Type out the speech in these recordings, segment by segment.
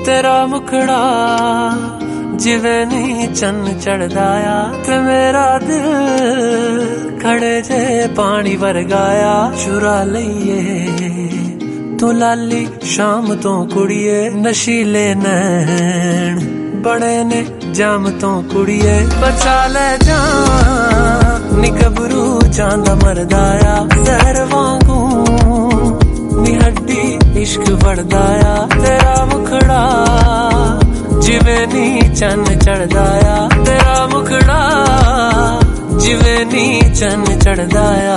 तेरा मुखड़ा जिवें नी चन्न चढ़दा आ ते मेरा दिल खड़े जे पानी वरगाया चुरा लईए तू लाली शाम तो कुड़िए नशीले नैन बड़े ने जाम तो कुड़िए बचा ले जान नी गबरू चांदा मरदाया जहर वांगू नी हड्डी इश्क वड़दाया तेरा मुखड़ा जिवें नी चन्न चढ़दाया तेरा मुखड़ा जिवें नी चन्न चढ़दाया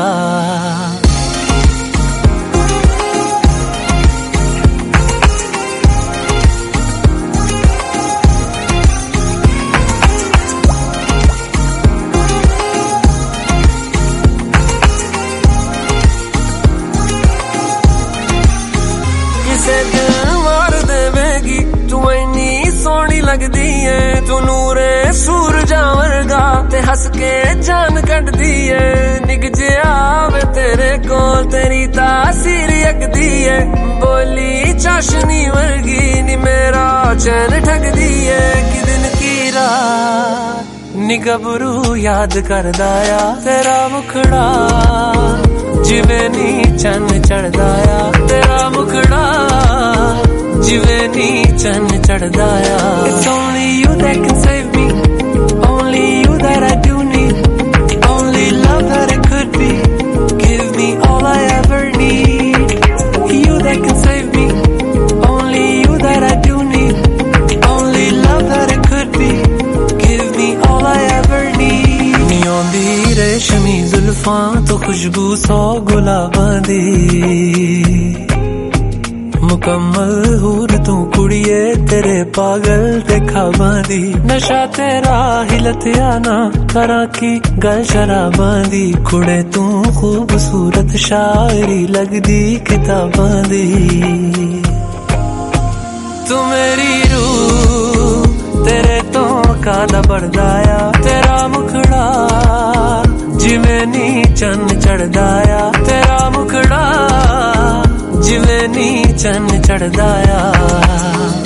मार देवेगी तू इन्नी सोहनी लगदी है तू नूरे सूरजा वर्गा ते हस के जान कटदी है निक जिया वे तेरे कोल तेरी तासीर यकदी है बोली चाशनी वर्गी नी मेरा चैन ठगदी है कि दिन की रात नी गबरू याद करदाया तेरा मुखड़ा जिवें नी चन्न चढ़दाया तेरा मुखड़ा जिवें नी चन्न चढ़दाया It's only you that can save me Only you that I do need Only love that it could be Give me all I ever need You that can save me Only you that I do need Only love that it could be Give me all I ever need नी आंदी रेशमी जुल्फां तो खुशबू सौ गुलाबां दी मुकम्मल हूर तू कुड़िए तेरे पागल ते ख्वाबां दी नशा तेरा हिलतिया ना करा की गल शराबां दी कुड़े तू खूबसूरत शायरी लगदी किताबां दी तू मेरी रूह तेरे तो कादा बढ़दाया तेरा मुखड़ा जिवें नी चन्न चढ़दाया तेरा मुखड़ा जिवें नी चन्न चढ़दाया